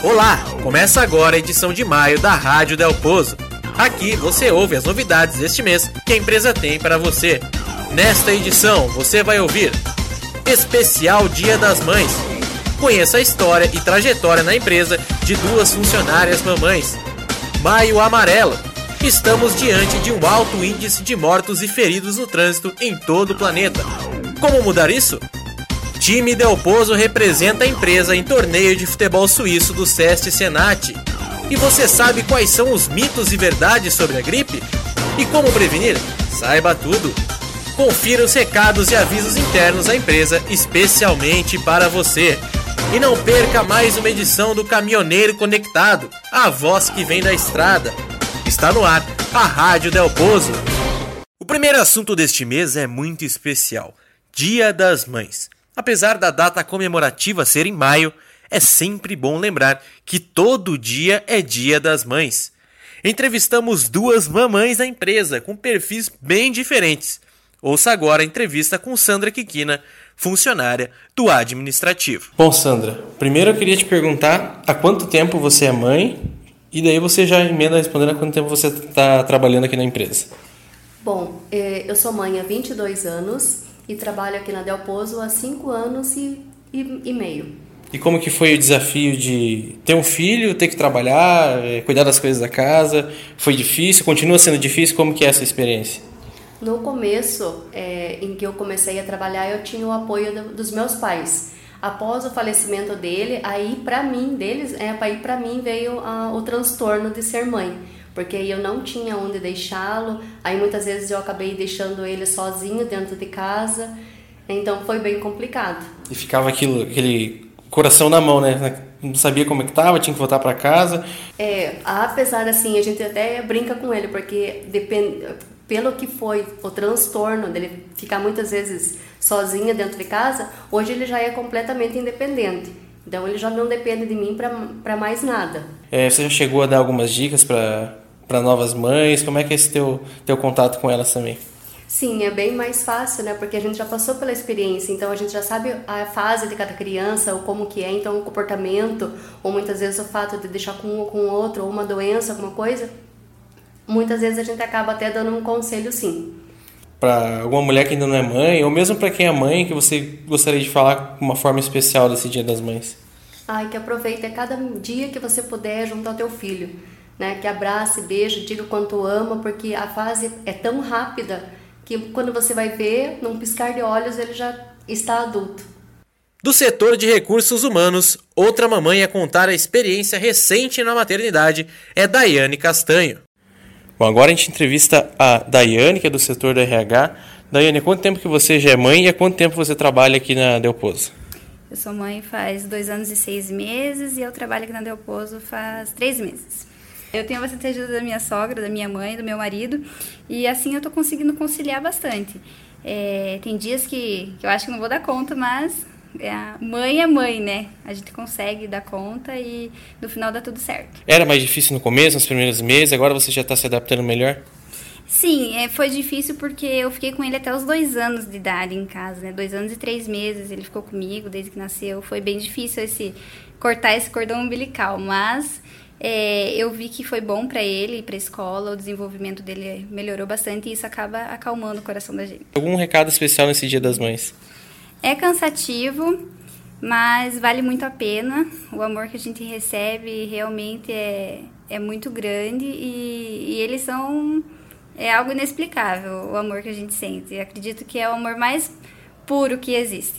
Olá, começa agora a edição de maio da Rádio Del Pozo. Aqui você ouve as novidades deste mês que a empresa tem para você. Nesta edição você vai ouvir Especial Dia das Mães. Conheça a história e trajetória na empresa de duas funcionárias mamães. Maio Amarelo. Estamos diante de um alto índice de mortos e feridos no trânsito em todo o planeta. Como mudar isso? Time Del Pozo representa a empresa em torneio de futebol suíço do SESC Senat. E você sabe quais são os mitos e verdades sobre a gripe? E como prevenir? Saiba tudo! Confira os recados e avisos internos da empresa especialmente para você. E não perca mais uma edição do Caminhoneiro Conectado, a voz que vem da estrada. Está no ar a Rádio Del Pozo. O primeiro assunto deste mês é muito especial: Dia das Mães. Apesar da data comemorativa ser em maio, é sempre bom lembrar que todo dia é Dia das Mães. Entrevistamos duas mamães da empresa com perfis bem diferentes. Ouça agora a entrevista com Sandra Kikina, funcionária do administrativo. Bom, Sandra, primeiro eu queria te perguntar há quanto tempo você é mãe, e daí você já emenda respondendo há quanto tempo você está trabalhando aqui na empresa. Bom, eu sou mãe há 22 anos e trabalho aqui na Del Pozo há 5 anos e meio. E como que foi o desafio de ter um filho, ter que trabalhar, cuidar das coisas da casa? Foi difícil? Continua sendo difícil? Como que é essa experiência? No começo, em que eu comecei a trabalhar, eu tinha o apoio dos meus pais. Após o falecimento dele, aí para mim veio o transtorno de ser mãe, porque eu não tinha onde deixá-lo. Aí muitas vezes eu acabei deixando ele sozinho dentro de casa, então foi bem complicado. E ficava aquele coração na mão, né? Não sabia como é que tava, tinha que voltar para casa. Apesar assim, a gente até brinca com ele, porque pelo que foi o transtorno dele ficar muitas vezes sozinho dentro de casa, hoje ele já é completamente independente. Então ele já não depende de mim para mais nada. Você já chegou a dar algumas dicas para novas mães? Como é que é esse teu contato com elas também? Sim, é bem mais fácil, né? Porque a gente já passou pela experiência, então a gente já sabe a fase de cada criança, ou como que é, então o comportamento, ou muitas vezes o fato de deixar com um ou com o outro, ou uma doença, alguma coisa, muitas vezes a gente acaba até dando um conselho, sim. Para alguma mulher que ainda não é mãe, ou mesmo para quem é mãe, que você gostaria de falar de uma forma especial desse Dia das Mães? Que aproveite cada dia que você puder junto ao teu filho, né? Que abrace, beije, diga o quanto ama, porque a fase é tão rápida que quando você vai ver, num piscar de olhos, ele já está adulto. Do setor de recursos humanos, outra mamãe a contar a experiência recente na maternidade é Daiane Castanho. Bom, agora a gente entrevista a Daiane, que é do setor do RH. Daiane, há quanto tempo que você já é mãe e há quanto tempo você trabalha aqui na Del Pozo? Eu sou mãe faz 2 anos e 6 meses e eu trabalho aqui na Del Pozo faz 3 meses. Eu tenho bastante ajuda da minha sogra, da minha mãe, do meu marido, e assim eu tô conseguindo conciliar bastante. Tem dias que eu acho que não vou dar conta, mas mãe é mãe, né? A gente consegue dar conta e no final dá tudo certo. Era mais difícil no começo, nos primeiros meses, agora você já está se adaptando melhor? Sim, foi difícil porque eu fiquei com ele até os 2 anos de idade em casa, né? 2 anos e 3 meses ele ficou comigo desde que nasceu. Foi bem difícil cortar esse cordão umbilical, mas eu vi que foi bom para ele e para a escola, o desenvolvimento dele melhorou bastante e isso acaba acalmando o coração da gente. Algum recado especial nesse Dia das Mães? É cansativo, mas vale muito a pena. O amor que a gente recebe realmente é muito grande e eles são algo inexplicável, o amor que a gente sente. Eu acredito que é o amor mais puro que existe.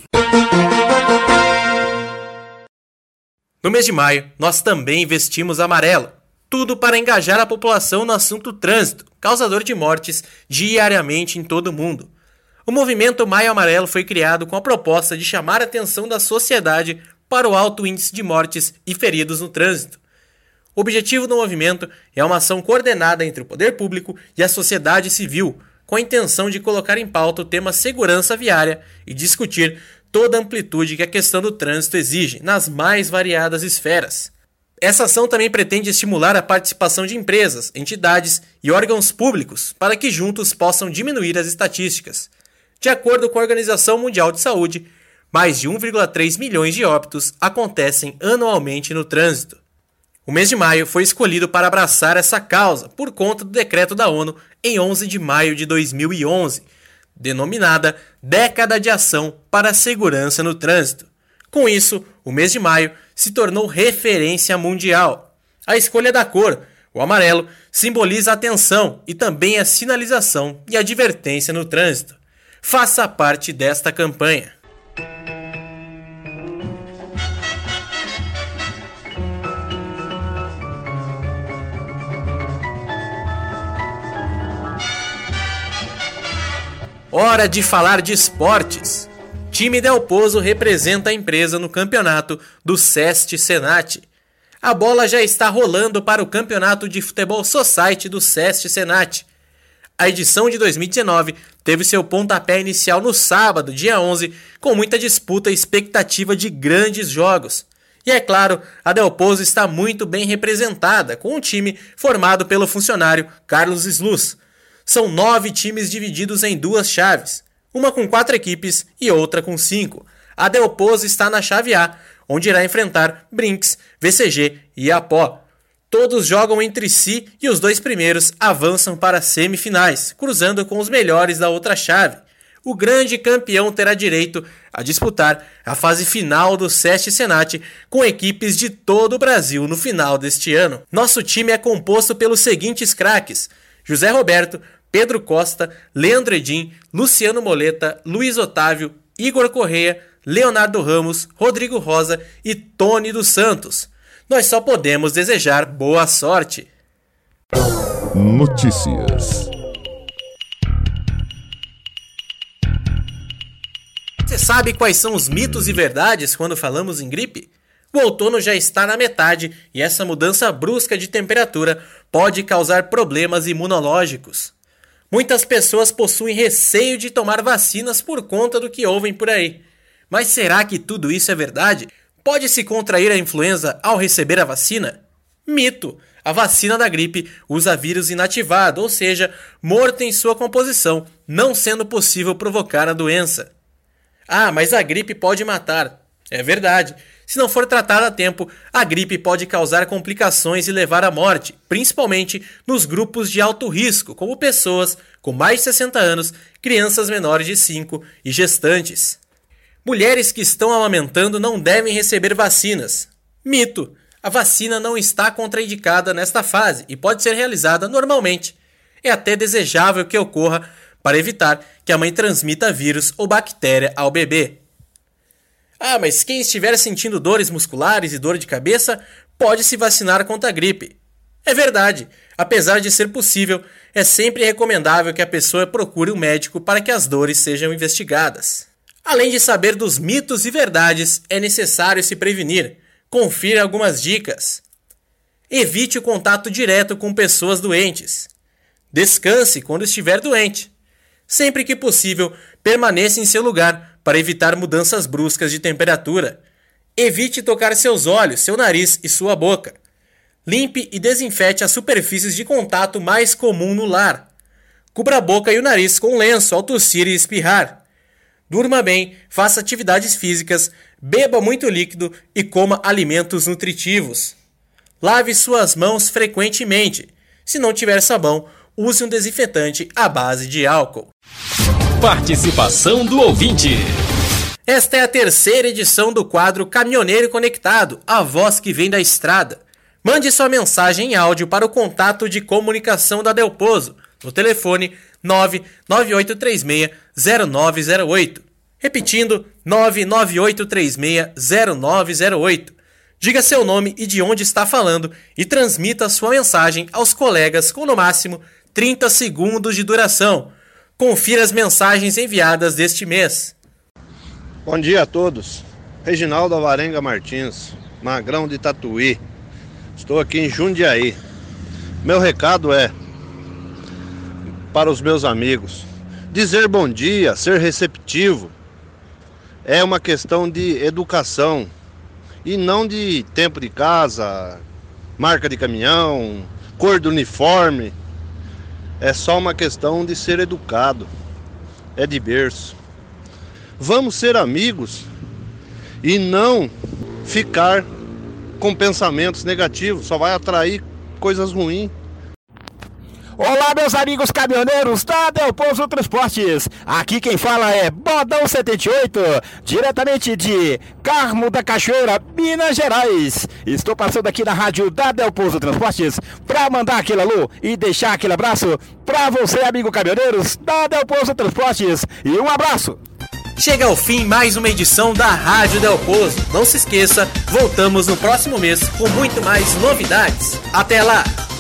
No mês de maio, nós também vestimos amarelo. Tudo para engajar a população no assunto trânsito, causador de mortes diariamente em todo o mundo. O movimento Maio Amarelo foi criado com a proposta de chamar a atenção da sociedade para o alto índice de mortes e feridos no trânsito. O objetivo do movimento é uma ação coordenada entre o poder público e a sociedade civil, com a intenção de colocar em pauta o tema segurança viária e discutir toda a amplitude que a questão do trânsito exige, nas mais variadas esferas. Essa ação também pretende estimular a participação de empresas, entidades e órgãos públicos para que juntos possam diminuir as estatísticas. De acordo com a Organização Mundial de Saúde, mais de 1,3 milhões de óbitos acontecem anualmente no trânsito. O mês de maio foi escolhido para abraçar essa causa por conta do decreto da ONU em 11 de maio de 2011, denominada Década de Ação para a Segurança no Trânsito. Com isso, o mês de maio se tornou referência mundial. A escolha da cor, o amarelo, simboliza a atenção e também a sinalização e advertência no trânsito. Faça parte desta campanha. Hora de falar de esportes. Time Del Pozo representa a empresa no campeonato do SEST Senat. A bola já está rolando para o campeonato de futebol society do SEST Senat. A edição de 2019 teve seu pontapé inicial no sábado, dia 11, com muita disputa e expectativa de grandes jogos. E é claro, a Del Pozo está muito bem representada, com um time formado pelo funcionário Carlos Sluz. São 9 times divididos em 2 chaves, uma com 4 equipes e outra com 5. A Del Pozo está na chave A, onde irá enfrentar Brinks, VCG e Apó. Todos jogam entre si e os 2 primeiros avançam para as semifinais, cruzando com os melhores da outra chave. O grande campeão terá direito a disputar a fase final do SEST Senat com equipes de todo o Brasil no final deste ano. Nosso time é composto pelos seguintes craques: José Roberto, Pedro Costa, Leandro Edin, Luciano Moleta, Luiz Otávio, Igor Correia, Leonardo Ramos, Rodrigo Rosa e Tony dos Santos. Nós só podemos desejar boa sorte. Notícias. Você sabe quais são os mitos e verdades quando falamos em gripe? O outono já está na metade e essa mudança brusca de temperatura pode causar problemas imunológicos. Muitas pessoas possuem receio de tomar vacinas por conta do que ouvem por aí. Mas será que tudo isso é verdade? Pode-se contrair a influenza ao receber a vacina? Mito! A vacina da gripe usa vírus inativado, ou seja, morto em sua composição, não sendo possível provocar a doença. Ah, mas a gripe pode matar. É verdade. Se não for tratada a tempo, a gripe pode causar complicações e levar à morte, principalmente nos grupos de alto risco, como pessoas com mais de 60 anos, crianças menores de 5 e gestantes. Mulheres que estão amamentando não devem receber vacinas. Mito! A vacina não está contraindicada nesta fase e pode ser realizada normalmente. É até desejável que ocorra para evitar que a mãe transmita vírus ou bactéria ao bebê. Ah, mas quem estiver sentindo dores musculares e dor de cabeça pode se vacinar contra a gripe. É verdade, apesar de ser possível, é sempre recomendável que a pessoa procure um médico para que as dores sejam investigadas. Além de saber dos mitos e verdades, é necessário se prevenir. Confira algumas dicas. Evite o contato direto com pessoas doentes. Descanse quando estiver doente. Sempre que possível, permaneça em seu lugar para evitar mudanças bruscas de temperatura. Evite tocar seus olhos, seu nariz e sua boca. Limpe e desinfete as superfícies de contato mais comum no lar. Cubra a boca e o nariz com lenço ao tossir e espirrar. Durma bem, faça atividades físicas, beba muito líquido e coma alimentos nutritivos. Lave suas mãos frequentemente. Se não tiver sabão, use um desinfetante à base de álcool. Participação do ouvinte. Esta é a terceira edição do quadro Caminhoneiro Conectado, a voz que vem da estrada. Mande sua mensagem em áudio para o contato de comunicação da Del Pozo, no telefone 998360908. Repetindo, 998360908. Diga seu nome e de onde está falando e transmita sua mensagem aos colegas com no máximo 30 segundos de duração. Confira as mensagens enviadas deste mês. Bom dia a todos. Reginaldo Alvarenga Martins, Magrão de Tatuí. Estou aqui em Jundiaí. Meu recado é para os meus amigos: dizer bom dia, ser receptivo, é uma questão de educação e não de tempo de casa, marca de caminhão, cor do uniforme. É só uma questão de ser educado. É de berço. Vamos ser amigos e não ficar com pensamentos negativos, só vai atrair coisas ruins. Olá, meus amigos caminhoneiros da Delposo Transportes. Aqui quem fala é Bodão 78, diretamente de Carmo da Cachoeira, Minas Gerais. Estou passando aqui na rádio da Delposo Transportes para mandar aquele alô e deixar aquele abraço para você, amigo caminhoneiros da Delposo Transportes. E um abraço. Chega ao fim mais uma edição da Rádio Delposo. Não se esqueça, voltamos no próximo mês com muito mais novidades. Até lá!